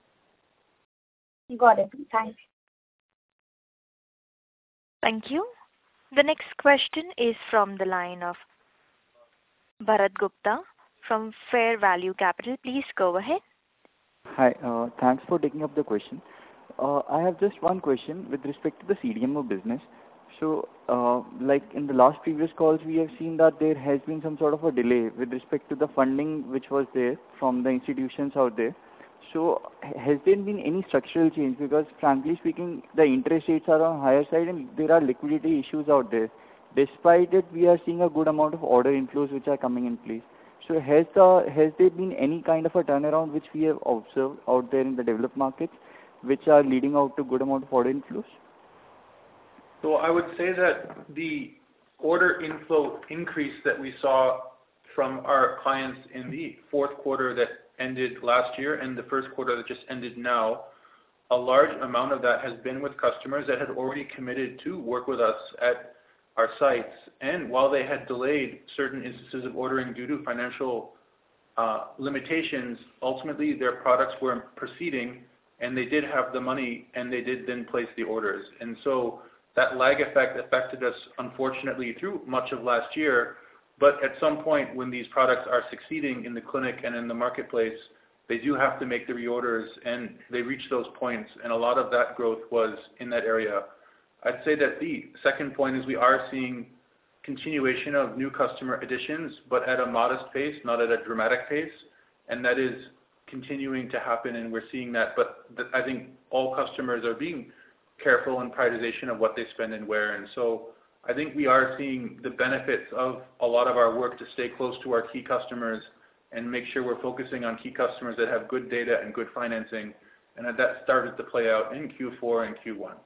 Got it. Thanks. Thank you. The next question is from the line of Bharat Gupta from Fair Value Capital. Please go ahead. Hi. Uh, thanks for taking up the question. Uh, I have just one question with respect to the C D M O business. So, uh, like in the last previous calls, we have seen that there has been some sort of a delay with respect to the funding which was there from the institutions out there. So, has there been any structural change? Because frankly speaking, the interest rates are on higher side and there are liquidity issues out there. Despite it, we are seeing a good amount of order inflows which are coming in place. So, has the has there been any kind of a turnaround which we have observed out there in the developed markets, which are leading out to good amount of order inflows? So I would say that the order inflow increase that we saw from our clients in the fourth quarter that ended last year and the first quarter that just ended now, a large amount of that has been with customers that had already committed to work with us at our sites. And while they had delayed certain instances of ordering due to financial uh, limitations, ultimately their products were proceeding and they did have the money and they did then place the orders. And so that lag effect affected us, unfortunately, through much of last year. But at some point when these products are succeeding in the clinic and in the marketplace, they do have to make the reorders, and they reach those points. And a lot of that growth was in that area. I'd say that the second point is we are seeing continuation of new customer additions, but at a modest pace, not at a dramatic pace. And that is continuing to happen, and we're seeing that. But th- I think all customers are being careful in prioritization of what they spend and where. And so I think we are seeing the benefits of a lot of our work to stay close to our key customers and make sure we're focusing on key customers that have good data and good financing. And that started to play out in Q four and Q one.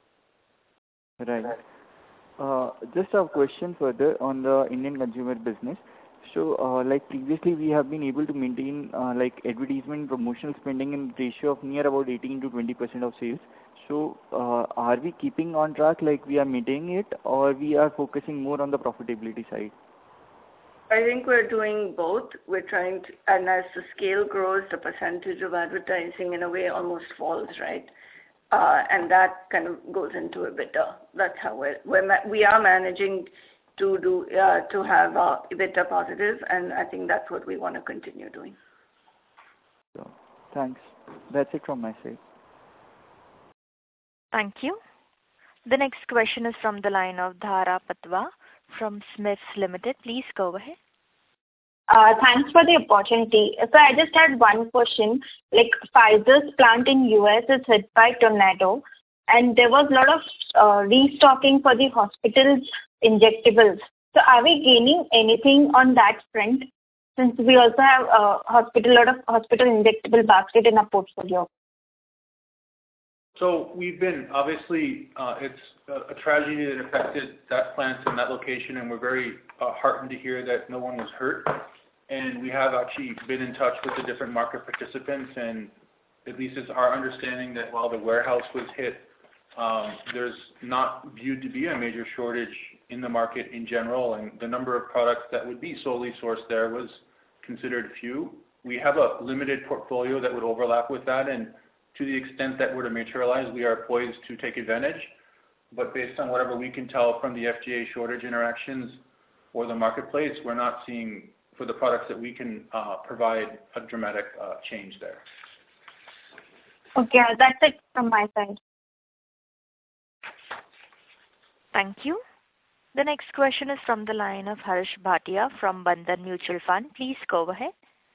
Right. Uh, just a question further on the Indian consumer business. So, uh, like previously, we have been able to maintain uh, like advertisement, promotional spending in ratio of near about eighteen to twenty percent of sales. So, uh, are we keeping on track, like we are maintaining it, or we are focusing more on the profitability side? I think we're doing both. We're trying to, and as the scale grows, the percentage of advertising in a way almost falls, right? Uh, and that kind of goes into EBITDA. That's how we're, we're ma- we are managing to do uh, to have uh, EBITDA positive, and I think that's what we want to continue doing. So, thanks. That's it from my side. Thank you. The next question is from the line of Dhara Patwa from Smiths Limited. Please go ahead. Uh, thanks for the opportunity. So I just had one question. Like Pfizer's plant in U S is hit by tornado, and there was a lot of uh, restocking for the hospital's injectables. So are we gaining anything on that front? since we also have a hospital, lot of hospital injectable basket in our portfolio? So we've been, obviously, uh, it's a, a tragedy that affected that plant and that location, and we're very uh, heartened to hear that no one was hurt. And we have actually been in touch with the different market participants, and at least it's our understanding that while the warehouse was hit, um, there's not viewed to be a major shortage in the market in general, and the number of products that would be solely sourced there was considered few. We have a limited portfolio that would overlap with that, and to the extent that were to materialize, we are poised to take advantage. But based on whatever we can tell from the F D A shortage interactions or the marketplace, we're not seeing, for the products that we can uh, provide, a dramatic uh, change there. Okay, that's it from my side. Thank you. The next question is from the line of Harsh Bhatia from Bandhan Mutual Fund. Please go ahead.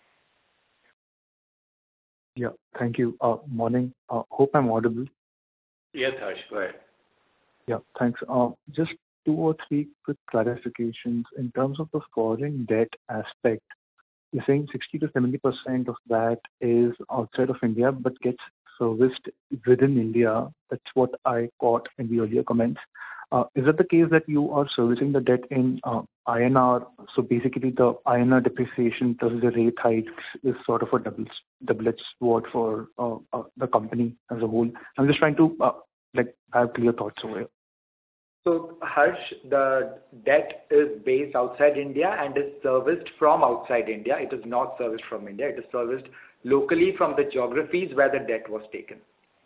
Yeah, thank you. Uh, morning. Uh, hope I'm audible. Yes, Harsh, go ahead. Yeah, thanks. Uh, just two or three quick clarifications. In terms of the foreign debt aspect, you're saying sixty to seventy percent of that is outside of India but gets serviced within India. That's what I caught in the earlier comments. Uh, is that the case that you are servicing the debt in uh, I N R? So basically the I N R depreciation plus the rate hikes is sort of a double, double-edged sword for uh, uh, the company as a whole. I'm just trying to uh, like have clear thoughts over here. So Harsh, the debt is based outside India and is serviced from outside India. It is not serviced from India. It is serviced locally from the geographies where the debt was taken.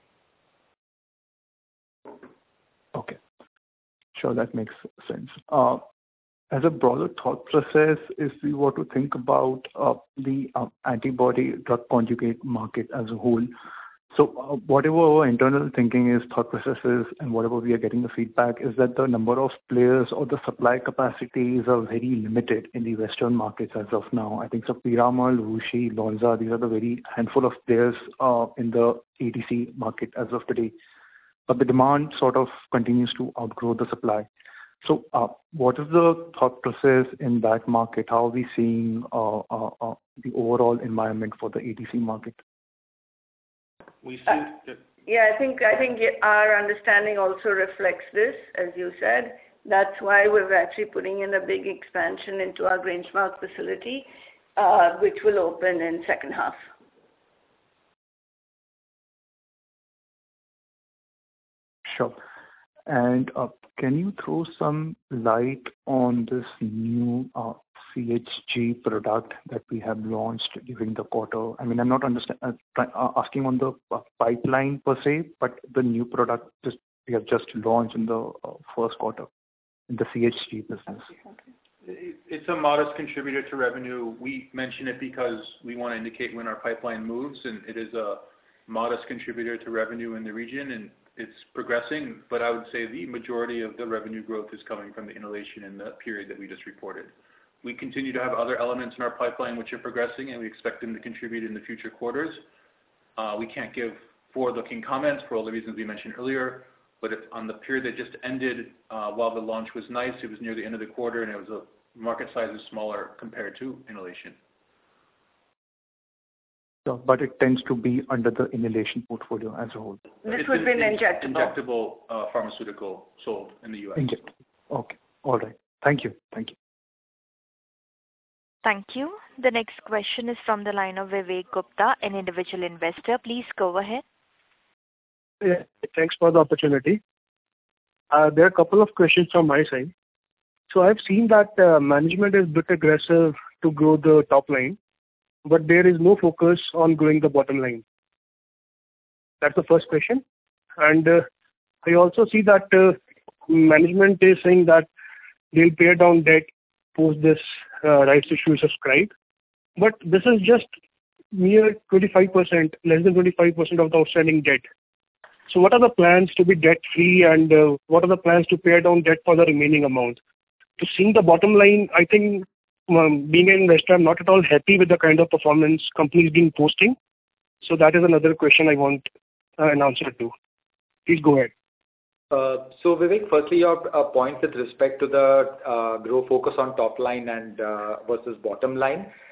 Okay. Sure, that makes sense. Uh, as a broader thought process, if we were to think about uh, the uh, antibody drug conjugate market as a whole, so uh, whatever our internal thinking is, thought processes, and whatever we are getting the feedback is that the number of players or the supply capacities are very limited in the Western markets as of now. I think so Piramal, Wuxi, Lonza, these are the very handful of players uh, in the A D C market as of today. But the demand sort of continues to outgrow the supply. So uh, what is the thought process in that market? How are we seeing uh, uh, uh, the overall environment for the A D C market? We see. Uh, yeah, I think I think our understanding also reflects this, as you said. That's why we're actually putting in a big expansion into our Grangemouth facility, uh, which will open in second half. Sure. And uh, can you throw some light on this new uh, C H G product that we have launched during the quarter? I mean, I'm not understand, uh, try, uh, asking on the uh, pipeline per se, but the new product just we have just launched in the uh, first quarter in the C H G business. It's a modest contributor to revenue. We mention it because we want to indicate when our pipeline moves, and it is a modest contributor to revenue in the region, and it's progressing, but I would say the majority of the revenue growth is coming from the inhalation in the period that we just reported. We continue to have other elements in our pipeline which are progressing, and we expect them to contribute in the future quarters. Uh, we can't give forward-looking comments for all the reasons we mentioned earlier, but if on the period that just ended, uh, while the launch was nice, it was near the end of the quarter, and it was a market size is smaller compared to inhalation. So, but it tends to be under the inhalation portfolio as a whole. This would be an injectable. Injectable uh, pharmaceutical sold in the U S. Injectable. Okay. All right. Thank you. Thank you. Thank you. The next question is from the line of Vivek Gupta, an individual investor. Please go ahead. Yeah, thanks for the opportunity. Uh, there are a couple of questions from my side. So I've seen that uh, management is a bit aggressive to grow the top line, but there is no focus on growing the bottom line. That's the first question. And uh, I also see that uh, management is saying that they'll pay down debt post this uh, rights issue subscribed. But this is just mere twenty-five percent, less than twenty-five percent of the outstanding debt. So what are the plans to be debt-free, and uh, what are the plans to pay down debt for the remaining amount? To see the bottom line, I think um, being an investor, I'm not at all happy with the kind of performance companies been posting. So that is another question I want uh, an answer to. Please go ahead. Uh, so Vivek, firstly, your uh, point with respect to the uh, grow focus on top line and uh, versus bottom line.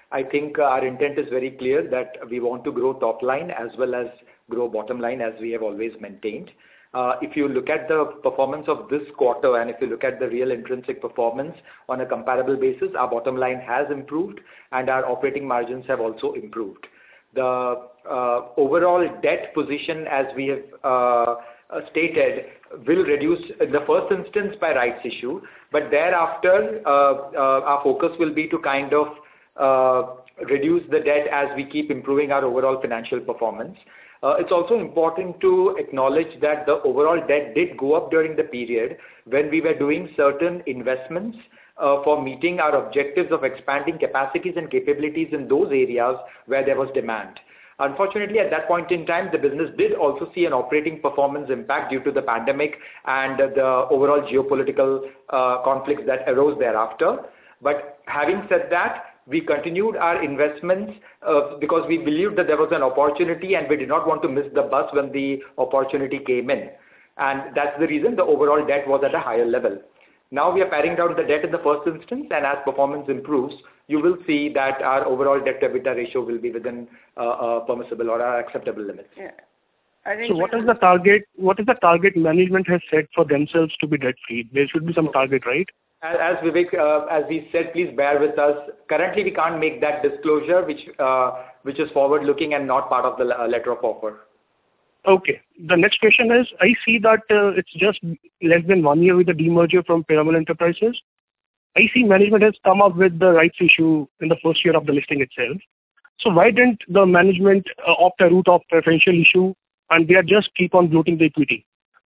I think our intent is very clear that we want to grow top line as well as grow bottom line, as we have always maintained. Uh, if you look at the performance of this quarter, and if you look at the real intrinsic performance on a comparable basis, our bottom line has improved and our operating margins have also improved. The uh, overall debt position, as we have uh, stated, will reduce in the first instance by rights issue, but thereafter uh, uh, our focus will be to kind of uh, reduce the debt as we keep improving our overall financial performance. Uh, it's also important to acknowledge that the overall debt did go up during the period when we were doing certain investments uh, for meeting our objectives of expanding capacities and capabilities in those areas where there was demand. Unfortunately, at that point in time, the business did also see an operating performance impact due to the pandemic and the overall geopolitical uh, conflicts that arose thereafter. But having said that, we continued our investments uh, because we believed that there was an opportunity and we did not want to miss the bus when the opportunity came in. And that's the reason the overall debt was at a higher level. Now we are paring down the debt in the first instance, and as performance improves, you will see that our overall debt to EBITDA ratio will be within uh, uh, permissible or our acceptable limits. Yeah. I think so what is the target, what is the target management has set for themselves to be debt free? There should be some target, right? As Vivek, uh, as we said, please bear with us. Currently, we can't make that disclosure, which uh, which is forward-looking and not part of the uh, letter of offer. Okay. The next question is, I see that uh, it's just less than one year with the demerger from Piramal Enterprises. I see management has come up with the rights issue in the first year of the listing itself. So why didn't the management uh, opt a route of preferential issue and they are just keep on bloating the equity?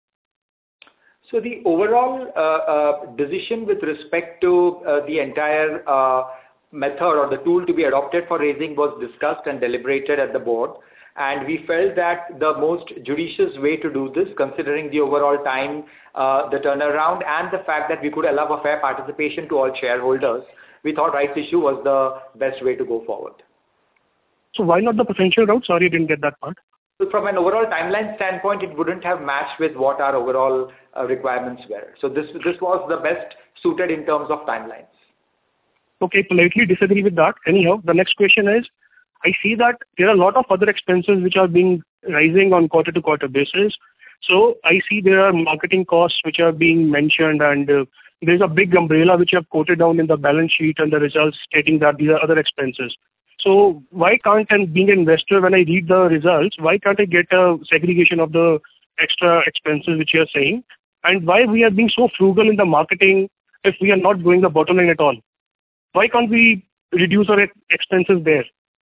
So the overall uh, uh, decision with respect to uh, the entire uh, method or the tool to be adopted for raising was discussed and deliberated at the board. And we felt that the most judicious way to do this, considering the overall time, uh, the turnaround, and the fact that we could allow a fair participation to all shareholders, we thought rights issue was the best way to go forward. So why not the preferential route? Sorry, I didn't get that part. So from an overall timeline standpoint, it wouldn't have matched with what our overall uh, requirements were. So this this was the best suited in terms of timelines. Okay, politely disagree with that. Anyhow, the next question is, I see that there are a lot of other expenses which are being rising on quarter to quarter basis. So I see there are marketing costs which are being mentioned, and uh, there's a big umbrella which you have quoted down in the balance sheet and the results stating that these are other expenses. So why can't, and being an investor, when I read the results, why can't I get a segregation of the extra expenses which you are saying? And why we are being so frugal in the marketing if we are not going the bottom line at all? Why can't we reduce our expenses there?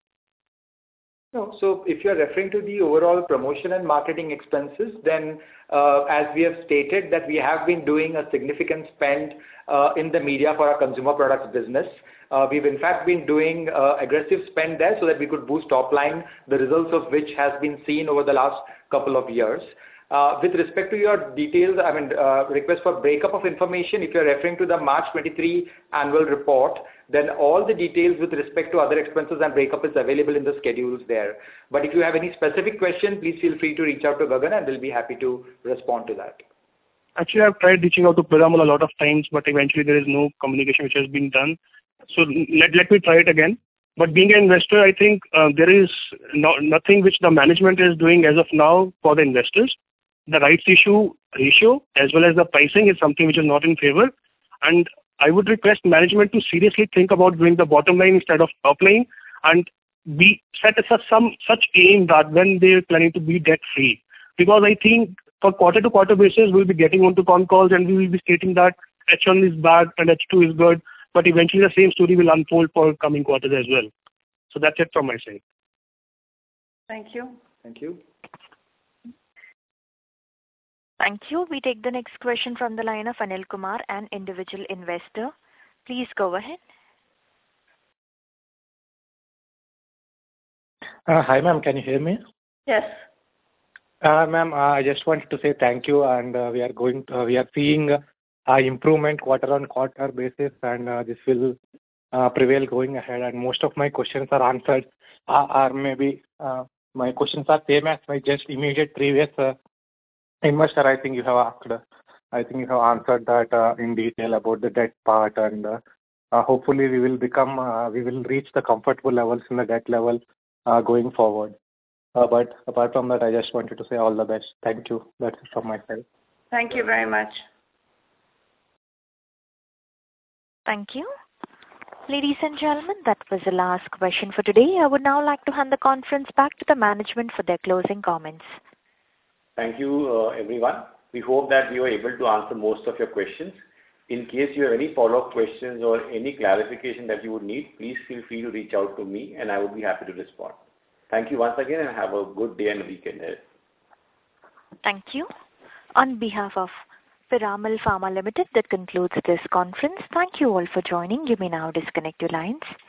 No, so if you are referring to the overall promotion and marketing expenses, then uh, as we have stated that we have been doing a significant spend uh, in the media for our consumer products business. Uh, we've in fact been doing uh, aggressive spend there so that we could boost top line, the results of which has been seen over the last couple of years. Uh, with respect to your details, I mean, uh, request for breakup of information, if you're referring to the March twenty-three annual report, then all the details with respect to other expenses and breakup is available in the schedules there. But if you have any specific question, please feel free to reach out to Gagan and we'll be happy to respond to that. Actually, I've tried reaching out to Piramal a lot of times, but eventually there is no communication which has been done. So let, let me try it again. But being an investor, I think uh, there is no, nothing which the management is doing as of now for the investors. The rights issue ratio as well as the pricing is something which is not in favor. And I would request management to seriously think about doing the bottom line instead of top line and be set as some such aim that when they're planning to be debt free. Because I think for quarter to quarter basis, we'll be getting onto con calls and we will be stating that H one is bad and H two is good. But eventually the same story will unfold for coming quarters as well. So that's it from my side. Thank you. Thank you. Thank you. We take the next question from the line of Anil Kumar, an individual investor. Please go ahead. Uh, hi, ma'am. Can you hear me? Yes. Uh, ma'am, uh, I just wanted to say thank you, and uh, we are going. To, uh, we are seeing uh, improvement quarter on quarter basis, and uh, this will uh, prevail going ahead. And most of my questions are answered, uh, or maybe uh, my questions are same as my just immediate previous uh, investor. I think you have asked. I think you have answered that uh, in detail about the debt part and uh, uh, hopefully we will become, uh, we will reach the comfortable levels in the debt level uh, going forward. Uh, but apart from that, I just wanted to say all the best. Thank you. That's it from my side. Thank you very much. Thank you. Ladies and gentlemen, that was the last question for today. I would now like to hand the conference back to the management for their closing comments. Thank you, uh, everyone. We hope that we were able to answer most of your questions. In case you have any follow-up questions or any clarification that you would need, please feel free to reach out to me and I would be happy to respond. Thank you once again and have a good day and weekend ahead. Thank you. On behalf of Piramal Pharma Limited, that concludes this conference. Thank you all for joining. You may now disconnect your lines.